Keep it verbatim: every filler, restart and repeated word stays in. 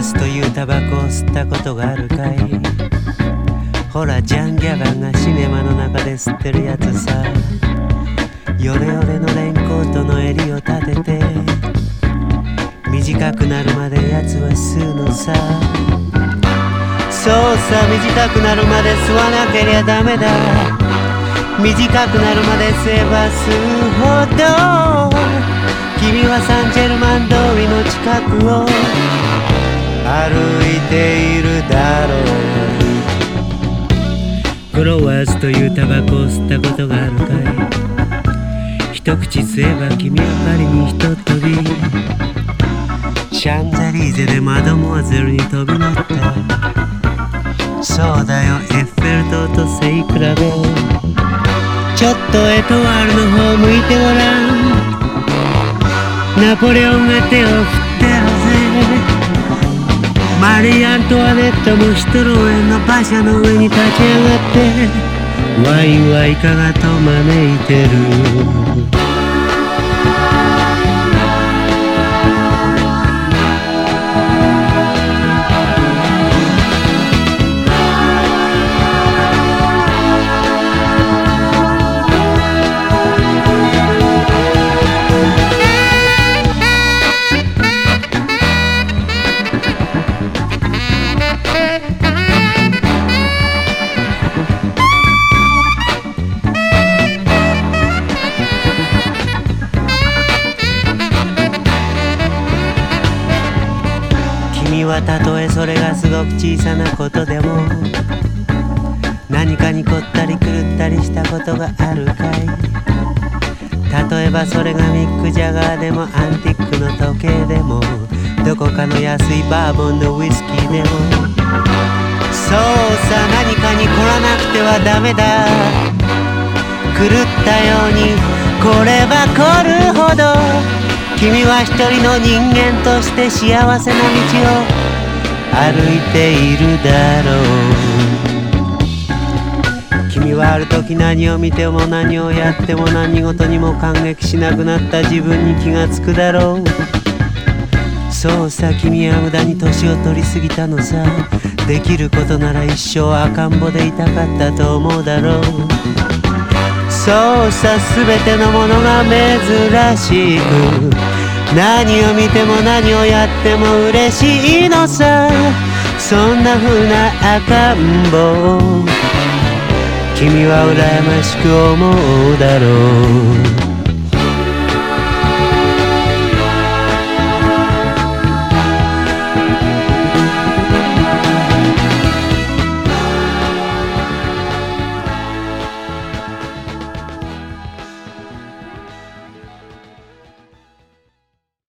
スというタバコを吸ったことがあるかい。ほらジャン・ギャガンがシネマの中で吸ってるやつさ。ヨレヨレのレインコートの襟を立てて短くなるまでやつは吸うのさ。そうさ、短くなるまで吸わなけりゃダメだ。短くなるまで吸えば吸うほど君はサンジェルマン通りの近くを歩いているだろう。グロワーズというタバコを吸ったことがあるかい。一口吸えば君はパリにひとっ飛び。シャンゼリーゼでマドモアゼルに飛び乗った。そうだよ、エッフェル塔と背比べ。ちょっとエトワールの方向いてごらん。ナポレオンが手を振ってるぜ。マリー・アントワネットもシトロエンの馬車の上に立ち上がってワインはいかがと招いてる。君はたとえそれがすごく小さなことでも何かに凝ったり狂ったりしたことがあるかい。例えばそれがミック・ジャガーでもアンティックの時計でもどこかの安いバーボンのウイスキーでも。そうさ、何かに凝らなくてはダメだ。狂ったように凝れば凝るほど君は一人の人間として幸せな道を歩いているだろう。君はある時何を見ても何をやっても何事にも感激しなくなった自分に気がつくだろう。そうさ、君は無駄に年を取りすぎたのさ。できることなら一生赤ん坊でいたかったと思うだろう。そうさ、すべてのものが珍しく何を見ても何をやっても嬉しいのさ。そんな風な赤ん坊君は羨ましく思うだろう。